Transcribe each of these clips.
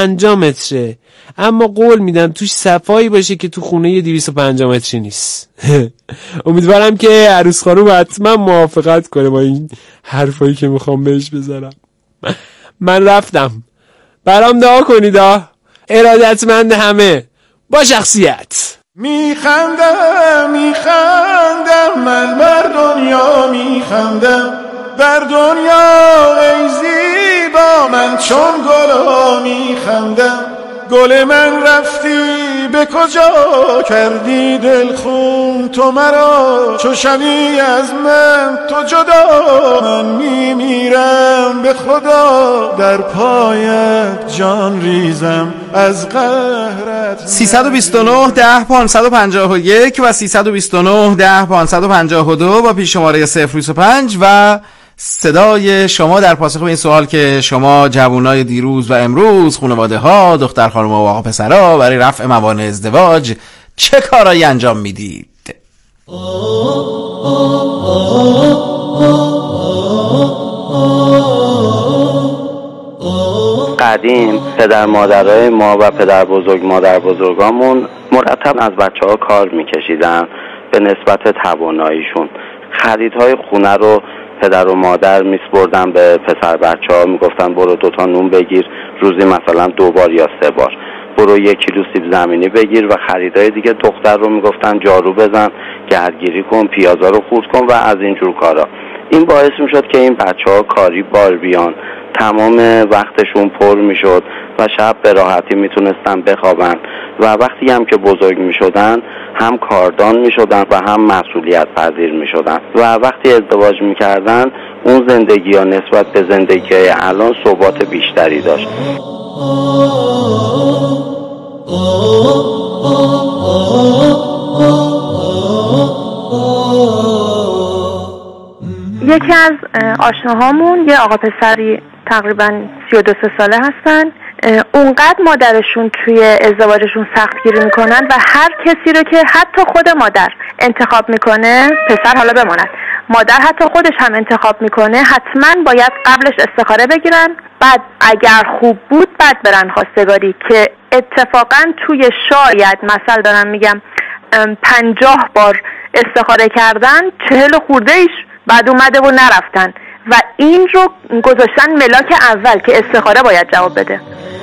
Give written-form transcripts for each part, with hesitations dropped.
250 متره، اما قول میدم توش صفایی باشه که تو خونه 250 متری نیست. امیدوارم که عروس خانوم حتما موافقت کنه با این حرفایی که میخوام بهش بزنم. من رفتم، برام دعا کنید. ارادتمند همه با شخصیت. میخندم من بر دنیا میخندم، بر دنیا ای زیبا من چون گلا میخندم. گل من رفتی به کجا کردی دل خون تو مرا، چو شوی از من تو جدا من میمیرم به خدا، در پایت جان ریزم از قهرت. 329 10 551 و 329 10 552 با پیش شماره 025 و صدای شما در پاسخ به این سوال که شما جوانای دیروز و امروز، خانواده ها، دختر خانم‌ها و آقا پسرها برای رفع موانع ازدواج چه کارایی انجام میدید؟ قدیم پدر مادرای ما و پدر بزرگ مادر بزرگامون مرتب از بچه‌ها کار میکشیدن به نسبت تواناییشون. خریدهای خونه رو پدر و مادر میسپردن به پسر بچه‌ها، میگفتن برو 2 نون بگیر روزی مثلا 2 بار یا 3 بار، برو 1 کیلو سیب زمینی بگیر، و خریدهای دیگه دختر رو میگفتن جارو بزن، گردگیری کن، پیازا رو خورد کن و از اینجور کارا. این باعث میشد که این بچه‌ها کاری بار بیان، تمام وقتشون پر میشد و شب به راحتی میتونستن بخوابن و وقتی هم که بزرگ میشدن هم کاردان میشدن و هم مسئولیت پذیر میشدن و وقتی ازدواج میکردن اون زندگی ها نسبت به زندگی الان ثبات بیشتری داشت. یکی از آشناهامون یه آقا پسری تقریبا 32 ساله هستن. اونقدر مادرشون توی ازدواجشون سختگیری میکنن و هر کسی رو که حتی خود مادر انتخاب میکنه، پسر حالا بماند، مادر حتی خودش هم انتخاب میکنه، حتما باید قبلش استخاره بگیرن، بعد اگر خوب بود بعد برن خواستگاری، که اتفاقا توی شاید مثلا دارم میگم 50 بار استخاره کردن 40 خورده ایش بعد اومده و نرفتن و این رو گذاشتن ملاک اول که استخاره باید جواب بده.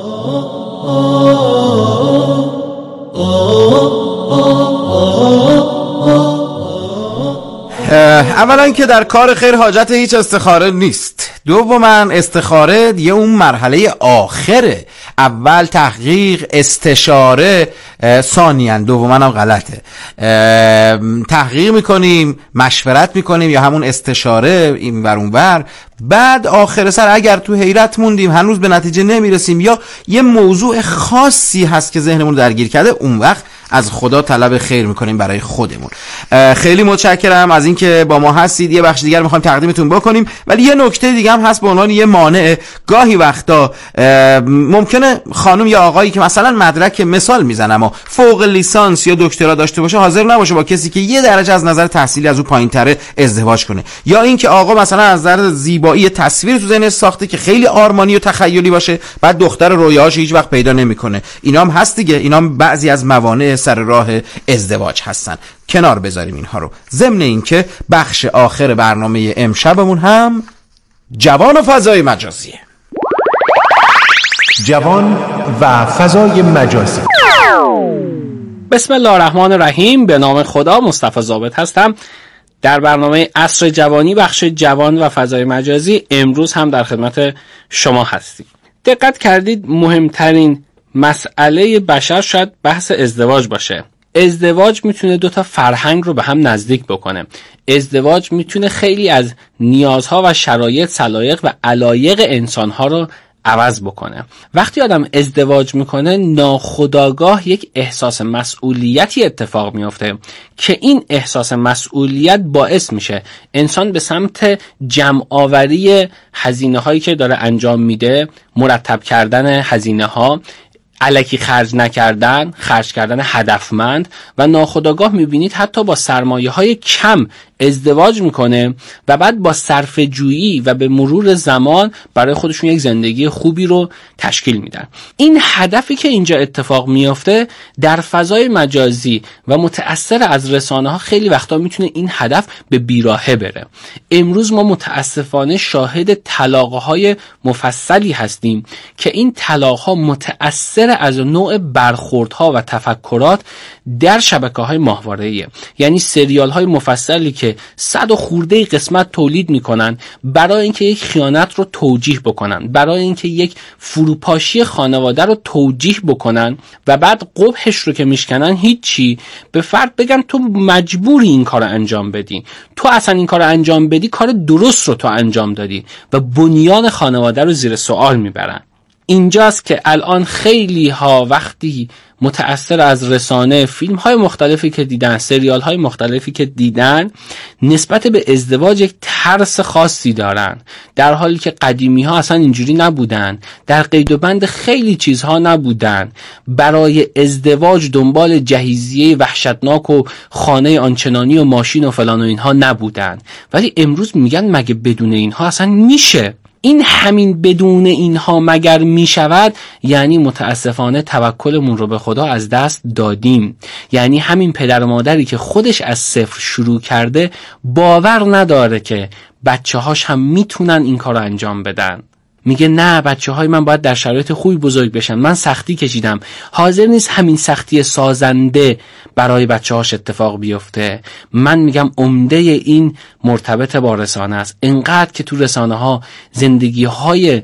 اولا که در کار خیر حاجت هیچ استخاره نیست. دوما استخاره دیگه اون مرحله آخره. اول تحقیق، استشاره، ثانیاً دوما هم غلطه. تحقیق میکنیم، مشورت میکنیم یا همون استشاره این ور اون ور، بعد آخر سر اگر تو حیرت موندیم هنوز به نتیجه نمیرسیم یا یه موضوع خاصی هست که ذهنمون درگیر کرده، اون وقت از خدا طلب خیر میکنیم برای خودمون. خیلی متشکرم از اینکه با ما هستید. یه بخش دیگر میخوایم تقدیمتون بکنیم، ولی یه نکته دیگه هم هست به عنوان یه مانع. گاهی وقتا ممکنه خانم یا آقایی که مثلا مدرک، مثال میزنم، و فوق لیسانس یا دکترا داشته باشه حاضر نباشه با کسی که یه درجه از نظر تحصیلی از اون پایین‌تره ازدواج کنه، یا اینکه آقا مثلا از نظر زیبایی تصویر تو ذهنش ساخته که خیلی آرمانی و تخیلی باشه، بعد دختر رویاهاش هیچ وقت پیدا نمیکنه. اینا هم هست دیگه، اینا هم بعضی از موانع سر راه ازدواج هستن. کنار بذاریم اینها رو. ضمن اینکه بخش آخر برنامه امشبمون هم جوان و فضای مجازیه. جوان و فضای مجازی. بسم الله الرحمن الرحیم. به نام خدا. مصطفی ضابط هستم. در برنامه عصر جوانی بخش جوان و فضای مجازی امروز هم در خدمت شما هستیم. دقت کردید مهمترین مسئله بشر شاید بحث ازدواج باشه. ازدواج میتونه 2 فرهنگ رو به هم نزدیک بکنه. ازدواج میتونه خیلی از نیازها و شرایط، سلایق و علایق انسانها رو عوض بکنه. وقتی آدم ازدواج میکنه ناخودآگاه یک احساس مسئولیتی اتفاق میفته که این احساس مسئولیت باعث میشه انسان به سمت جمع آوری هزینه هایی که داره انجام میده، مرتب کردن هزینه ها، الکی خرج نکردن، خرج کردن هدفمند، و ناخودآگاه میبینید حتی با سرمایه های کم ازدواج میکنه و بعد با صرفه جویی و به مرور زمان برای خودشون یک زندگی خوبی رو تشکیل میدن. این هدفی که اینجا اتفاق میفته در فضای مجازی و متأثر از رسانه ها خیلی وقتا میتونه این هدف به بیراهه بره. امروز ما متاسفانه شاهد طلاق‌های مفصلی هستیم که این طلاق‌ها متأثر از نوع برخوردها و تفکرات در شبکه‌های ماهواره‌ایه. یعنی سریال‌های مفصلی که 100 و خورده قسمت تولید میکنن برای اینکه یک خیانت رو توجیه بکنن، برای اینکه یک فروپاشی خانواده رو توجیه بکنن و بعد قبحش رو که میشکنن هیچی، به فرد بگن تو مجبوری این کار رو انجام بدی، تو اصلا این کار رو انجام بدی کار درست رو تو انجام دادی و بنیان خانواده رو زیر سوال میبرن. اینجاست که الان خیلی ها وقتی متأثر از رسانه، فیلم های مختلفی که دیدن، سریال های مختلفی که دیدن، نسبت به ازدواج یک ترس خاصی دارن، در حالی که قدیمی ها اصلا اینجوری نبودن، در قید و بند خیلی چیزها نبودن، برای ازدواج دنبال جهیزیه وحشتناک و خانه آنچنانی و ماشین و فلان و اینها نبودن. ولی امروز میگن مگه بدون اینها اصلا میشه؟ این همین بدون اینها مگر می شود؟ یعنی متاسفانه توکلمون رو به خدا از دست دادیم. یعنی همین پدر و مادری که خودش از صفر شروع کرده باور نداره که بچه هاش هم میتونن این کار رو انجام بدن. میگه نه، بچه های من باید در شرایط خوبی بزرگ بشن، من سختی کشیدم. حاضر نیست همین سختی سازنده برای بچه هاش اتفاق بیفته. من میگم عمده این مرتبط با رسانه است. اینقدر که تو رسانه ها زندگی های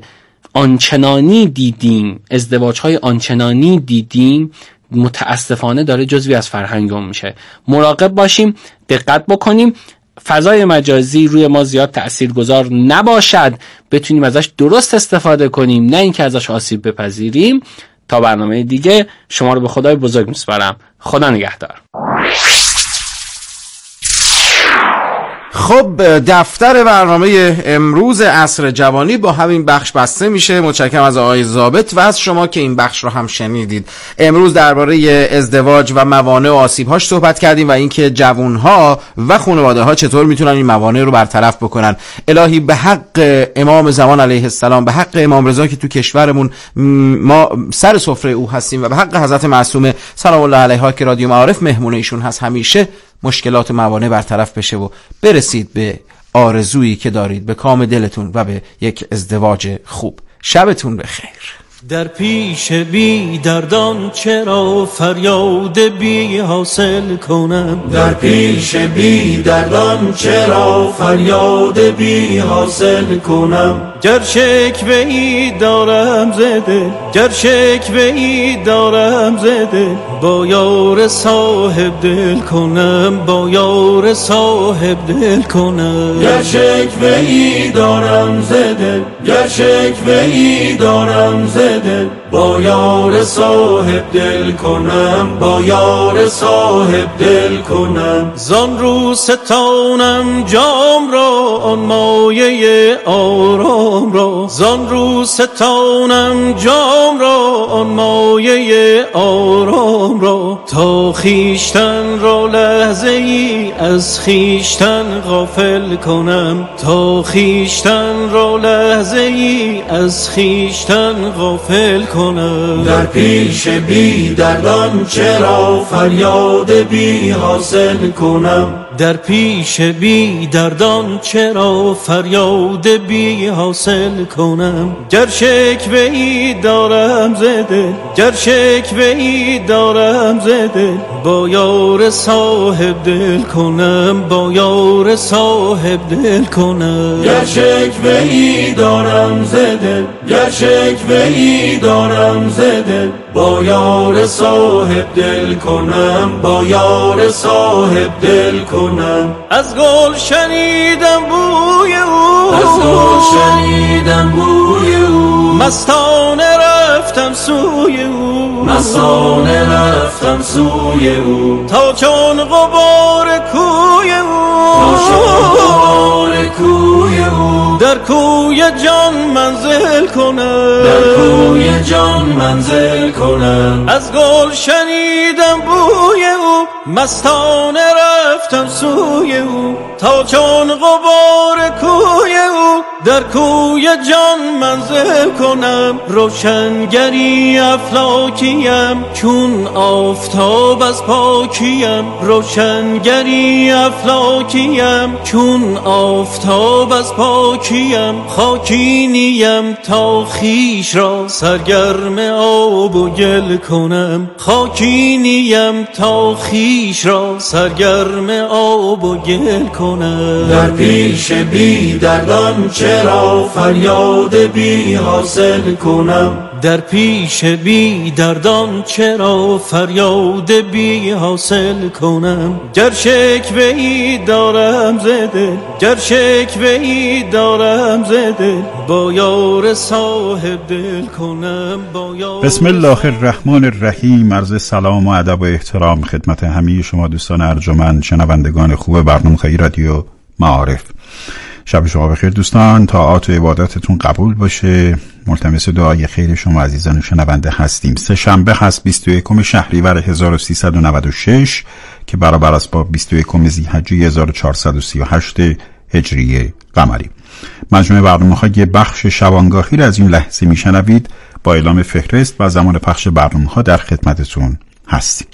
آنچنانی دیدیم، ازدواج های آنچنانی دیدیم، متاسفانه داره جزوی از فرهنگم میشه. مراقب باشیم، دقت بکنیم فضای مجازی روی ما زیاد تأثیرگذار نباشد، بتونیم ازش درست استفاده کنیم، نه اینکه ازش آسیب بپذیریم. تا برنامه دیگه شما رو به خدای بزرگ میسپارم. خدا نگهدار. خب دفتر برنامه امروز عصر جوانی با همین بخش بسته میشه. متشکرم از آقای ضابط و از شما که این بخش رو هم شنیدید. امروز درباره ازدواج و موانع و آسیب‌هاش صحبت کردیم و اینکه جوان‌ها و خانواده‌ها چطور میتونن این موانع رو برطرف بکنن. الهی به حق امام زمان علیه السلام، به حق امام رضا که تو کشورمون ما سر سفره او هستیم و به حق حضرت معصومه سلام الله علیها که رادیو معارف مهمون ایشون هست، همیشه مشکلات موانع برطرف بشه و برسید به آرزویی که دارید، به کام دلتون و به یک ازدواج خوب. شبتون بخیر. در پیش بی دردان چرا فریاد بی حاصل کنم؟ در پیش بی دردان چرا فریاد بی حاصل کنم؟ گر شکوه‌ای دارم زده، گر شکوه‌ای دارم زده، با یار صاحب دل کنم، با یار صاحب دل کنم. گر شکوه‌ای دارم زده، گر شکوه‌ای دارم زده، با یار صاحب دل کنم، با یار صاحب دل کنم. زان رو ستانم جام را، آن مایه آرام را، زان رو ستانم جام را، آن مایه آرام را، تا خیشتن را لحظه ای از خیشتن غافل کنم، تا خیشتن را لحظه ای از خیشتن غافل کنم. در پیش بی دردان چرا فریاد بی حاصل کنم؟ در پیش بی دردان چرا فریاد بی حاصل کنم؟ گر شکوه‌ای دارم زده، گر شکوه‌ای دارم زده، با یار صاحب دل کنم، با یار صاحب دل کنم. گر شکوه‌ای دارم زده، گر شکوه‌ای دارم زده، با یار صاحب دل کنم، با یار صاحب دل کنم. از گل شنیدم بوی او، از گل شنیدم بوی او، مستانه رفتم سوی او، مستانه رفتم سوی او، تا چون غبار کوی او، تا چون غبار کوی او، در کوی جان منزل کنم، در کوی جان منزل کنم. از گل شنیدم بوی او، مستانه رفتم سوی او، تا چون غبار کوی او در کوی جان منزل کنم. روشنگری افلاکیم چون آفتاب از پاکیم، روشنگری افلاکیم چون آفتاب از پاکیم. خاکی نیم تا خویش را سرگرم آب و گل کنم، خاکی نیم تا خویش را سرگرم آب و گل کنم. در پیش بی دردان چرا فریاد بی حاصل کنم، در پیش بی دردان چرا فریاد بی حاصل کنم. گر شکوه ای دارم ز دل، گر شکوه ای دارم ز دل، با یار صاحب دل کنم، با یار. بسم الله الرحمن الرحیم. عرض سلام و ادب و احترام خدمت همه شما دوستان ارجمند شنوندگان خوب برنامه رادیو معارف. شب شما بخیر دوستان، طاعات و عبادتتون قبول باشه. ملتمس دعای خیر شما عزیزان شنونده هستیم. سه شنبه هست 21 شهریور 1396 که برابر است با 21 ذی‌حجه 1438 هجری قمری. مجموعه برنامه‌های بخش شبانگاهی را از این لحظه میشنوید. با اعلام فهرست و زمان پخش برنامه‌ها در خدمتتون هستیم.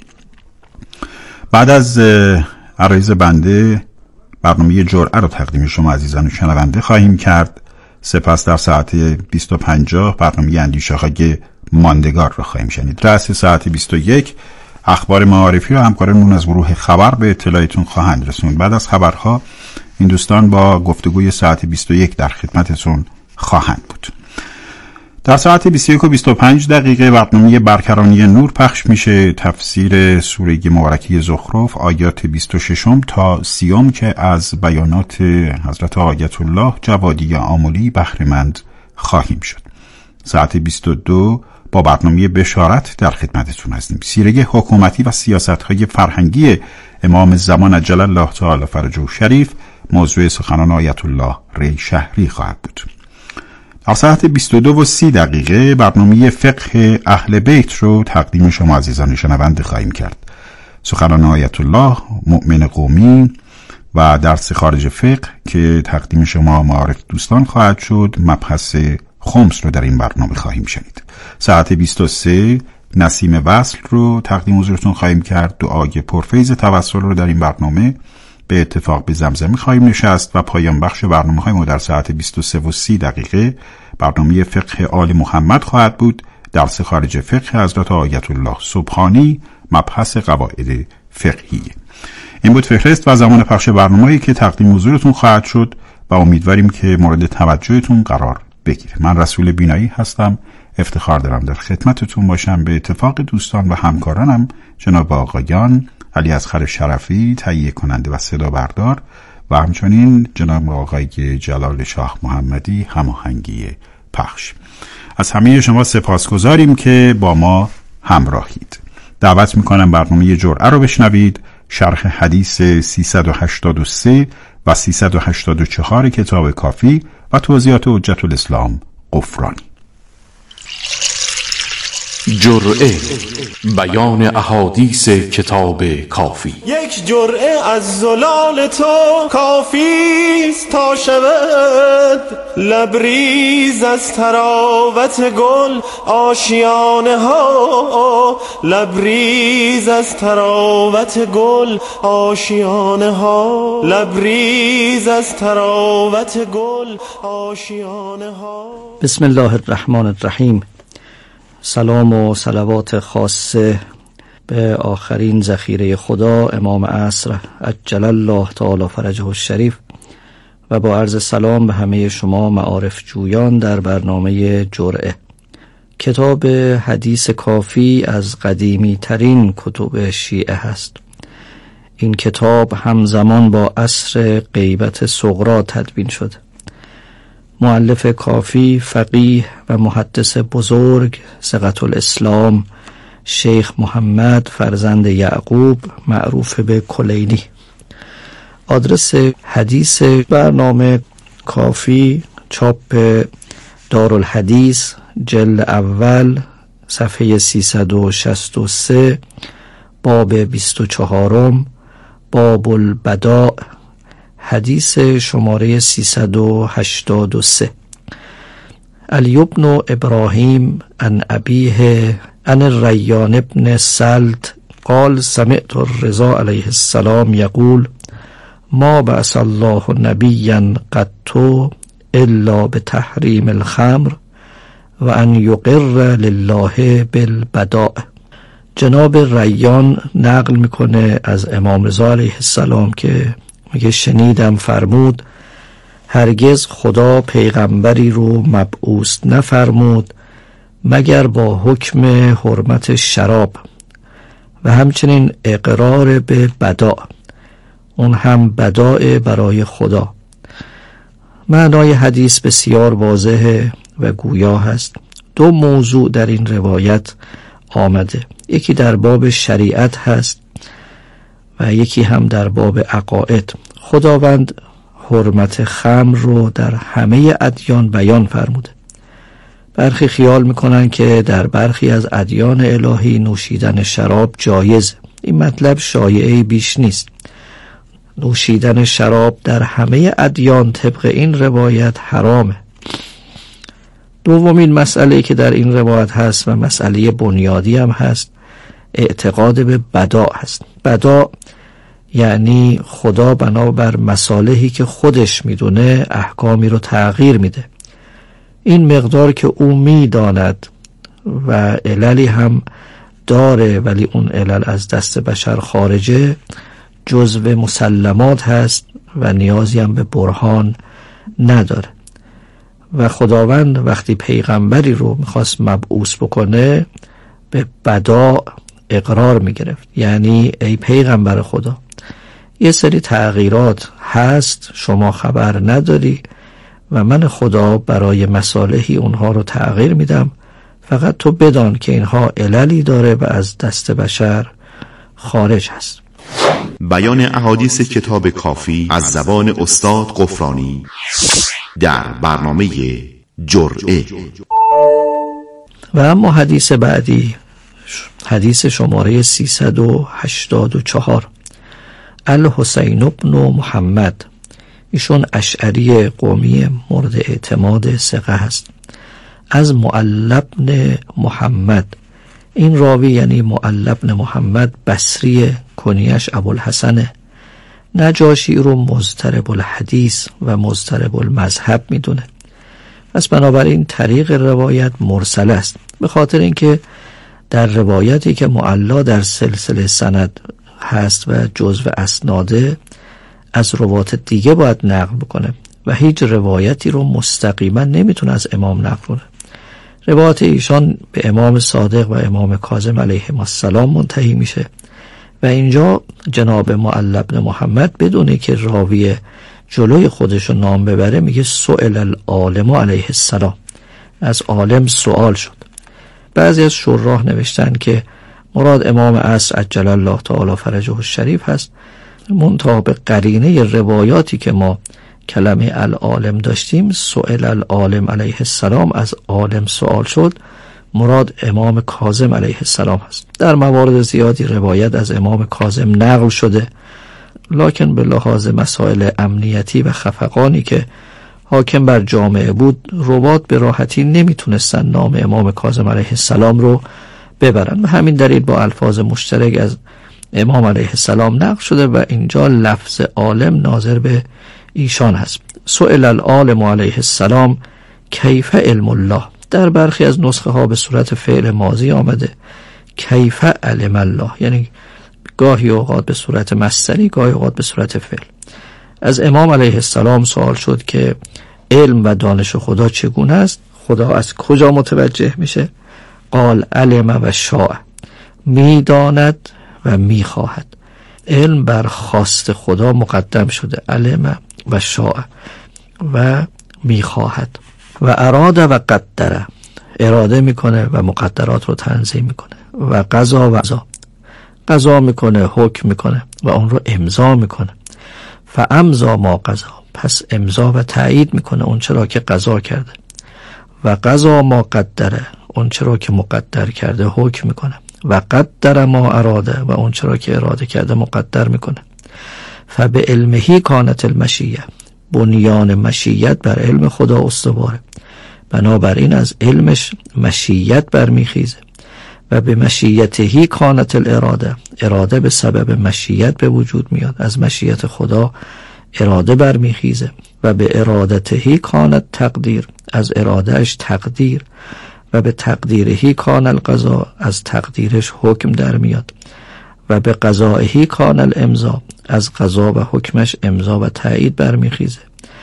بعد از عرایض بنده برنامه جرعه رو تقدیم شما عزیزان شنونده خواهیم کرد. سپس در ساعت 20:50 برنامه اندیشه‌های ماندگار رو خواهیم شنید. رأس ساعت 21 اخبار معارفی رو همکارانمون از گروه خبر به اطلاعتون خواهند رسوند. بعد از خبرها این دوستان با گفتگوی ساعت 21 در خدمتتون خواهند بود. در ساعت 21:25 برنامه برکرانی نور پخش میشه. تفسیر سوره مبارکه زخرف آیات 26 تا 30 که از بیانات حضرت آیت الله جوادی آملی بهره مند خواهیم شد. ساعت 22 با برنامه بشارت در خدمتتون هستیم. سیره حکومتی و سیاست‌های فرهنگی امام زمان عجل الله تعالی فرجه شریف موضوع سخنان آیت الله ری شهری خواهد بود. در ساعت 22:30 برنامه فقه اهل بیت رو تقدیم شما عزیزان شنونده خواهیم کرد. سخنان آیت الله مؤمن قومی و درس خارج فقه که تقدیم شما معارف دوستان خواهد شد. مبحث خمس رو در این برنامه خواهیم شنید. ساعت 23 نسیم وصل رو تقدیم حضورتون خواهیم کرد. دعای پرفیض توسل رو در این برنامه به اتفاق به زمزمه خواهیم نشست و پایان بخش برنامه‌های ما در ساعت 23:30 برنامه فقه آل محمد خواهد بود. درس خارج فقه حضرت آیت الله سبحانی مبحث قواعد فقهی. این بود فهرست و زمان پخش برنامه‌ای که تقدیم حضورتون خواهد شد و امیدواریم که مورد توجهتون قرار بگیره. من رسول بینایی هستم. افتخار دارم در خدمتتون باشم. به اتفاق دوستان و همکارانم جناب آقایان علی اصغر شرفی تهیه کننده و صدا بردار و همچنین جناب آقای جلال شاه محمدی هماهنگی پخش. از همه شما سپاسگزاریم که با ما همراهید. دعوت میکنم برنامه جرعه رو بشنوید. شرح حدیث 383 و 384 کتاب کافی و توضیحات حجت الاسلام غفرانی. جرعه بیان احادیث کتاب کافی. یک جرعه از زلال تو کافیست تا شود لبریز از تراوت گل آشیانه ها، لبریز از تراوت گل آشیانه ها، لبریز از تراوت گل آشیانه ها. بسم الله الرحمن الرحیم. سلام و صلوات خاصه به آخرین ذخیره خدا امام عصر عجل الله تعالی فرجه الشریف و با عرض سلام به همه شما معارف جویان در برنامه جرعه. کتاب حدیث کافی از قدیمی ترین کتب شیعه هست. این کتاب همزمان با عصر غیبت صغرا تدوین شد. مؤلف کافی فقیه و محدث بزرگ ثقة الاسلام شیخ محمد فرزند یعقوب معروف به کلینی. آدرس حدیث برنامه کافی چاپ دارالحدیث جلد اول صفحه 363 باب 24 باب البداء حدیث شماره 383. علی بن ابراهیم عن ابیه عن الریان ابن سلط قال سمعت الرضا علیه السلام یقول ما بعث الله نبیا قط الا بتحریم الخمر و ان یقر لله بالبداء. جناب ریان نقل میکنه از امام رضا علیه السلام که میگه شنیدم فرمود هرگز خدا پیغمبری رو مبعوث نفرمود مگر با حکم حرمت شراب و همچنین اقرار به بداء، اون هم بداء برای خدا. معنای حدیث بسیار واضحه و گویا هست. دو موضوع در این روایت آمده، یکی در باب شریعت هست و یکی هم در باب عقاید. خداوند حرمت خمر رو در همه ادیان بیان فرموده. برخی خیال میکنن که در برخی از ادیان الهی نوشیدن شراب جایز. این مطلب شایعه بیش نیست. نوشیدن شراب در همه ادیان طبق این روایت حرامه. دومین مسئله که در این روایت هست و مسئله بنیادی هم هست اعتقاد به بداء هست. بداء یعنی خدا بنابر مصالحی که خودش میدونه احکامی رو تغییر میده. این مقدار که او میداند و عللی هم داره ولی اون علل از دست بشر خارجه جزو مسلمات هست و نیازی هم به برهان نداره. و خداوند وقتی پیغمبری رو میخواست مبعوث بکنه به بداء اقرار میگرفت، یعنی ای پیغمبر خدا یه سری تغییرات هست شما خبر نداری و من خدا برای مصالحی اونها رو تغییر میدم، فقط تو بدان که اینها عللی داره و از دست بشر خارج هست. بیان احادیث کتاب کافی از زبان استاد غفرانی در برنامه جرعه. و اما حدیث بعدی، حدیث شماره 384. الحسین بن محمد، ایشون اشعری قومی مورد اعتماد ثقه هست، از معل بن محمد. این راوی یعنی معل بن محمد بصری، کنیش ابوالحسن. نجاشی رو مضطرب الحدیث و مضطرب المذهب میدونه. پس بنابراین طریق روایت مرسل است، به خاطر اینکه در روایتی که معلا در سلسله سند هست و جزو اسناده از روایت دیگه باید نقل بکنه و هیچ روایتی رو مستقیما نمیتونه از امام نقل کنه. روایت ایشان به امام صادق و امام کاظم علیهم السلام منتهی میشه و اینجا جناب معل بن محمد بدونه که راوی جلوی خودش رو نام ببره میگه سئل العالم علیه السلام، از عالم سوال شد. بعضی از شراح نوشتن که مراد امام عصر عجل الله تعالی فرجه الشریف هست، منتها به قرینه روایاتی که ما کلمه العالم داشتیم سئل العالم علیه السلام، از عالم سوال شد، مراد امام کاظم علیه السلام هست. در موارد زیادی روایت از امام کاظم نقل شده، لکن به لحاظ مسائل امنیتی و خفقانی که حاکم بر جامعه بود روات به راحتی نمیتونستن نام امام کاظم علیه السلام رو ببرن و همین دلیل با الفاظ مشترک از امام علیه السلام نقل شده و اینجا لفظ عالم ناظر به ایشان هست. سئل العالم علیه السلام کیف علم الله. در برخی از نسخه ها به صورت فعل ماضی آمده کیف علم الله، یعنی گاهی اوقات به صورت مصدری گاهی اوقات به صورت فعل. از امام علیه السلام سوال شد که علم و دانش خدا چگونه است؟ خدا از کجا متوجه میشه؟ قال علم و شاء، میداند و میخواهد. علم بر خواست خدا مقدم شده، علم و شاء و میخواهد. و اراده و قدره، اراده میکنه و مقدرات رو تنظیم میکنه. و قضا و قضا، قضا میکنه، حکم میکنه و اون رو امضا میکنه. فامضا ما قضا، پس امضا و تایید میکنه اون چرا که قضا کرده، و قضا ما قدره، اون چرا که مقدر کرده حکم میکنه، و قدر ما اراده، و اون چرا که اراده کرده مقدر میکنه. فبعلمه کانت المشیه، بنیان مشیت بر علم خدا استواره، بنابراین از علمش مشیت برمیخیزه. و به مشیته کانت الاراده، اراده به سبب مشیت به وجود میاد، از مشیت خدا اراده برمیخیزه. و به ارادته کانت تقدیر، از ارادهش تقدیر. و به تقدیرهی کان القضا، از تقدیرش حکم در میاد. و به قضایهی کان الامضا، از قضا و حکمش امضا و تایید برمیخیزه.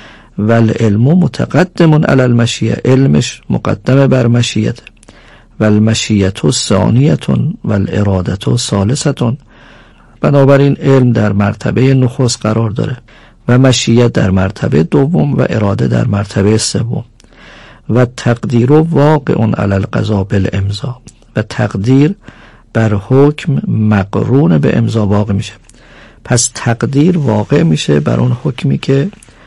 و العلم متقدم علی المشیه، علمش مقدم بر مشیت. و المشیت ثانیه و الاراده ثالثه، بنابراین علم در مرتبه نخست قرار داره و مشیت در مرتبه دوم و اراده در مرتبه سوم. و تقدیر واقع علی القضا بالامضا، و تقدیر بر حکم مقرون به امضا واقع میشه. پس تقدیر واقع میشه بر اون حکمی که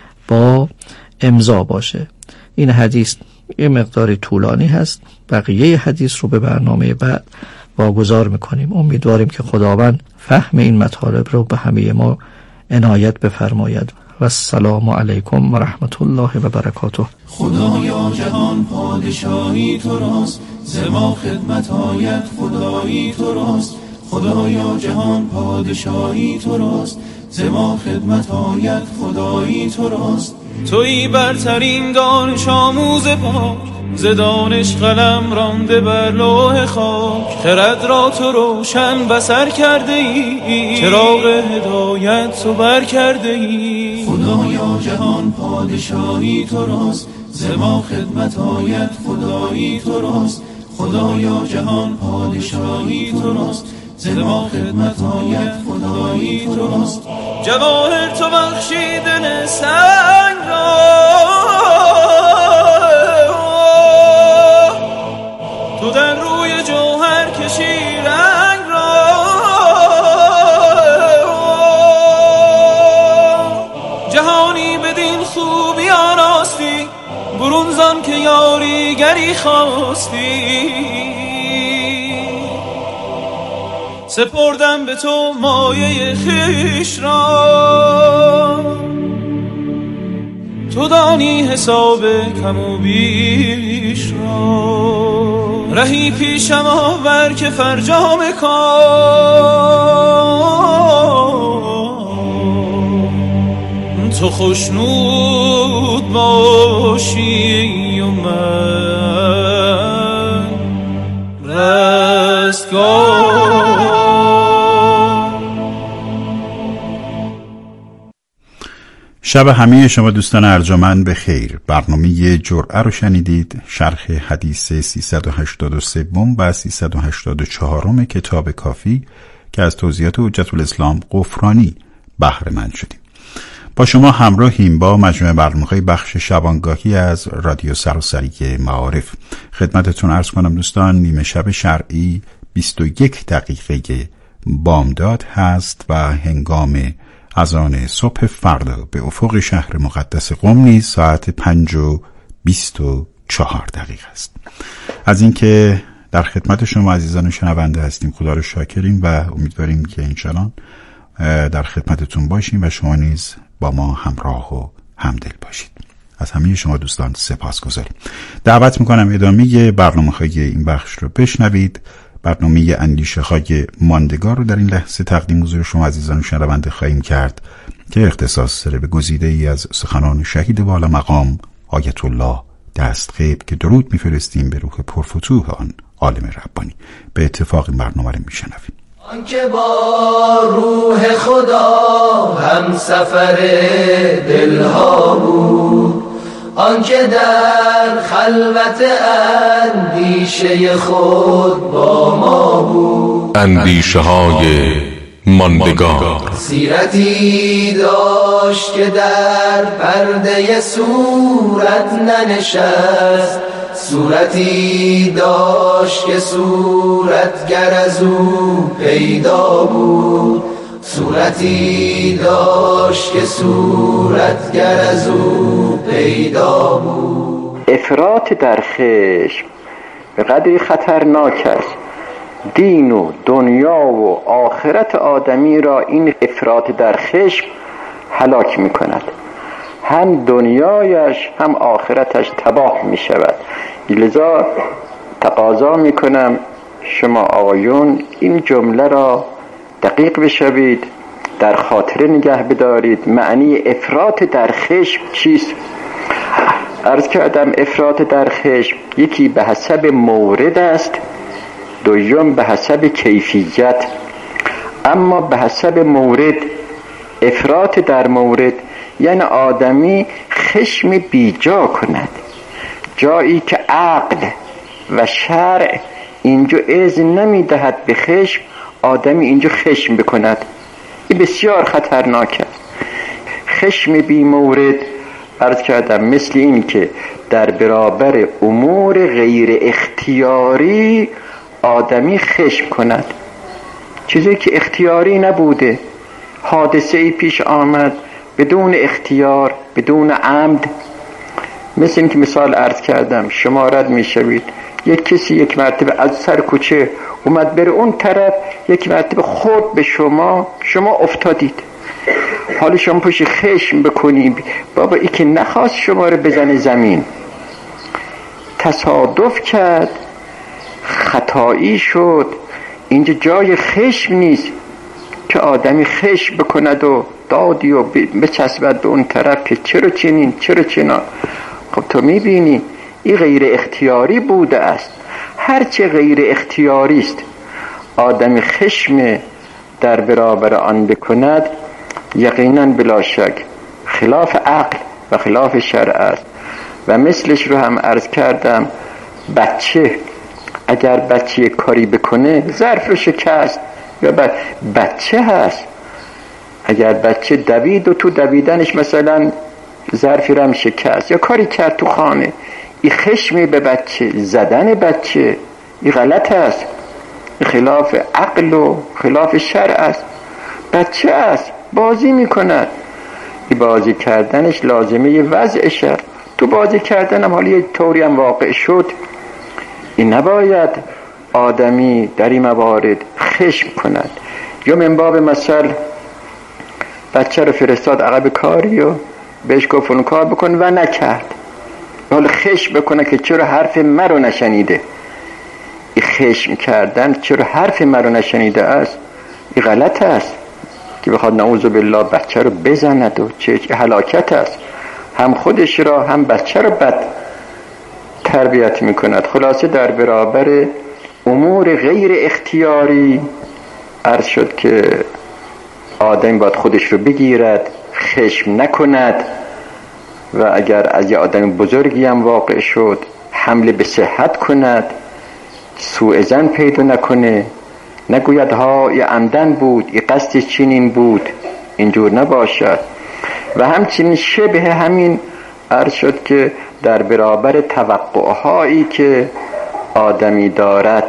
با امضا باشه. این حدیث یه مقداری طولانی هست، بقیه حدیث رو به برنامه بعد واگذار میکنیم. امیدواریم که خداوند فهم این مطالب رو به همه ما عنایت بفرماید. و السلام علیکم و رحمت الله و برکاته. خدایا جهان پادشاهی تو راست، ز ما خدمت آید خدایی تو راست. خدایا جهان پادشاهی تو راست، ز ما خدمت آید خدایی تو راست. تویی برترین دانش آموز پاک، ز دانش قلم رانده بر لوح خاک. خرد را تو روشن بصر کرده ای، چراغ هدایت تو بر کرده ای. خدایا جهان پادشاهی تو راست، ز ما خدمت آید خدایی تو راست. خدایا جهان پادشاهی تو راست، ز ما خدمت آید خدایی تو راست. جواهر تو بخشی دل سنگ را، تو در روی جوهر کشی رنگ را. جهانی بدین خوبی آراستی، برون زان که یاری گری خواستی. سپردم به تو مایه خویش را، تو دانی حساب کم و بیش را. رهی پیشم آور که فرجام کن، تو خوشنود باشی و من رستگار. شب همه شما دوستان ارجمند به خیر. برنامه جرعه رو شنیدید، شرح حدیث 383 و 384 کتاب کافی که از توضیحات حجت الاسلام غفرانی بهره مند شدیم. با شما همراهیم با مجموعه برنامه‌های بخش شبانگاهی از رادیو سراسری معارف. خدمتتون عرض کنم دوستان، نیمه شب شرعی 21 دقیقه بامداد هست و هنگام اذان صبح فردا به افق شهر مقدس قم نیز ساعت 5:24 است. از اینکه در خدمت شما عزیزان شنونده هستیم خدا رو شاکریم و امیدواریم که انشالله در خدمتتون باشیم و شما نیز با ما همراه و همدل باشید. از همه شما دوستان سپاسگزاریم. دعوت میکنم ادامه برنامه‌های این بخش رو بشنوید. برنامه اندیشه های ماندگار رو در این لحظه تقدیم حضور شما عزیزان شنونده خواهیم کرد که اختصاص داره به گزیده ای از سخنان شهید والا مقام آیت الله دستغیب که درود میفرستیم به روح پرفتوح آن عالم ربانی. به اتفاق این برنامه رو میشنویم. آنکه با روح خدا هم سفر دلها بود، آنکه در خلوت اندیشه خود با ما بود، اندیشه های ماندگار. سیرتی داشت که در پرده صورت ننشست، صورتی داشت که صورتگر از او پیدا بود. صورتی داشت که صورتگر از او پیدا بود. افراط در خشم به قدری خطرناک است. دین و دنیا و آخرت آدمی را این افراط در خشم هلاک می کند. هم دنیایش هم آخرتش تباه می شود. لذا تقاضا می کنم شما آقایون این جمله را دقیق بشوید، در خاطر نگه بدارید. معنی افراط در خشم چیست؟ عرض کردم افراط در خشم یکی به حسب مورد است، دوم به حسب کیفیت. اما به حسب مورد، افراط در مورد یعنی آدمی خشم بیجا کند، جایی که عقل و شرع اینجا اذن نمیدهد به خشم، آدمی اینجا خشم بکند. این بسیار خطرناک است. خشم بی مورد عرض کردم مثل این که در برابر امور غیر اختیاری آدمی خشم کند، چیزی که اختیاری نبوده، حادثه ای پیش آمد بدون اختیار، بدون عمد. مثل این که مثال عرض کردم، شما رد می شوید، یک کسی یک مرتبه از سر کوچه اومد بره اون طرف، یک مرتبه خورد به شما افتادید. حالا شما پشت خشم بکنید بابا ای که نخواست شما رو بزنه زمین، تصادف کرد، خطایی شد. اینجا جای خشم نیست که آدمی خشم بکند و دادی و بچسبد به اون طرف که چرا چنین چرا چنا. خب تو میبینی این غیر اختیاری بوده است. هرچه غیر اختیاری است آدمی خشم در برابر آن بکند، یقینا بلا شک خلاف عقل و خلاف شرع است. و مثلش رو هم عرض کردم، بچه اگر بچه کاری بکنه، ظرف رو شکست یا بچه هست، اگر بچه دوید و تو دویدنش مثلا ظرفی رو هم شکست یا کاری کرد تو خانه، این خشمی به بچه، زدن بچه، این غلط است، خلاف عقل و خلاف شرع است. بچه است، بازی میکند، این بازی کردنش لازمه وضعش است. تو بازی کردن هم حالا یه طوری هم واقع شد، این نباید آدمی در این موارد خشم کند. یا من باب مثل بچه رو فرستاد عقب کاری و بهش گفت اون کار بکن و نکرد، حالا خشم بکنه که چرا حرف مرا نشنیده. این خشم کردن چرا حرف مرا نشنیده است، این غلط است که بخواد نعوذ بالله بچه رو بزند و چه هلاکت است. هم خودش را هم بچه رو بد تربیت میکند. خلاصه در برابر امور غیر اختیاری عرض شد که آدم باید خودش رو بگیرد، خشم نکند. و اگر از یه آدم بزرگی هم واقع شد، حمله به صحت کند، سوء ظن پیدا نکنه، نگوید ها یه عمدن بود، یه قصدش چنین بود، اینجور نباشد. و همچنین شبه همین عرض شد که در برابر توقعهایی که آدمی دارد،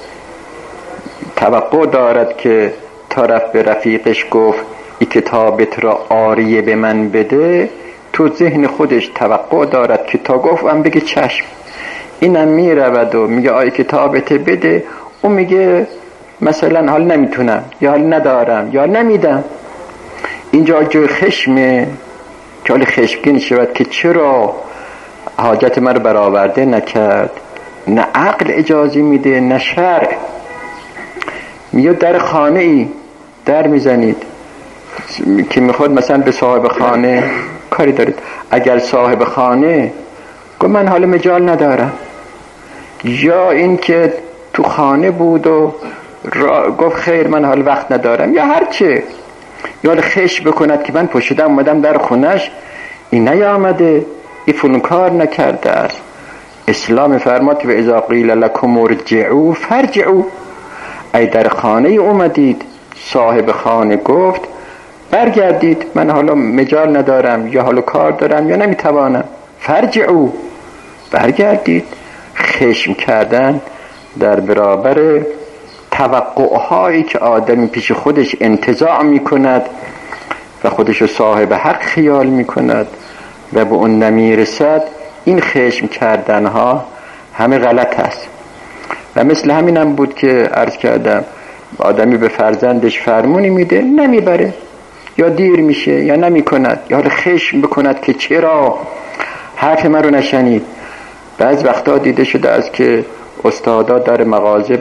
توقع دارد که طرف به رفیقش گفت این کتابت را عاریه به من بده، تو ذهن خودش توقع دارد که تا گفتم بگه چشم. اینم می رود و میگه آی کتابت بده، اون میگه مثلا حال نمیتونم یا حال ندارم یا نمیدم. اینجا جای خشمه که حال خشمگین شود که چرا حاجت من رو برآورده نکرد. نه عقل اجازه میده نه شرع. میاد در خانه ای در میزنید که میخواد مثلا به صاحب خانه کاری دارید، اگر صاحب خانه گفت من حال مجال ندارم، یا این که تو خانه بود و گفت خیر من حال وقت ندارم، یا هرچه، یا حال خشم بکند که من پشیدم اومدم در خونش این نیامده، این فلان کار نکرده است. اسلام فرماد که اذا قیل لکم ارجعوا فارجعوا، ای در خانه اومدید صاحب خانه گفت برگردید، من حالا مجال ندارم یا حالا کار دارم یا نمیتوانم، فارجعوا، برگردید. خشم کردن در برابر توقعهایی که آدمی پیش خودش انتزاع میکند و خودشو صاحب حق خیال میکند و به اون نمیرسد، این خشم کردنها همه غلط هست. و مثل همینم بود که عرض کردم آدمی به فرزندش فرمونی میده نمیبره، یا دیر میشه یا نمیکند، یا حالا خشم بکند که چرا حرف من رو نشنید. بعض وقتا دیده شده است که استادا در مغازه